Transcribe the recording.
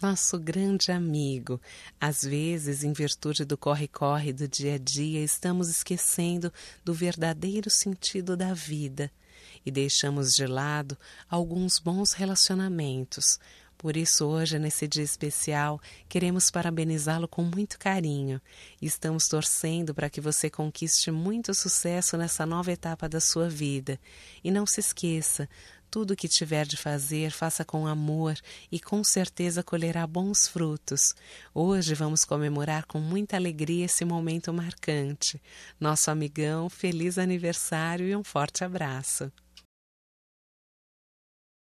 nosso grande amigo. Às vezes, em virtude do corre-corre do dia a dia, estamos esquecendo do verdadeiro sentido da vida e deixamos de lado alguns bons relacionamentos. Por isso, hoje, nesse dia especial, queremos parabenizá-lo com muito carinho. Estamos torcendo para que você conquiste muito sucesso nessa nova etapa da sua vida. E não se esqueça, tudo o que tiver de fazer, faça com amor e com certeza colherá bons frutos. Hoje vamos comemorar com muita alegria esse momento marcante. Nosso amigão, feliz aniversário e um forte abraço.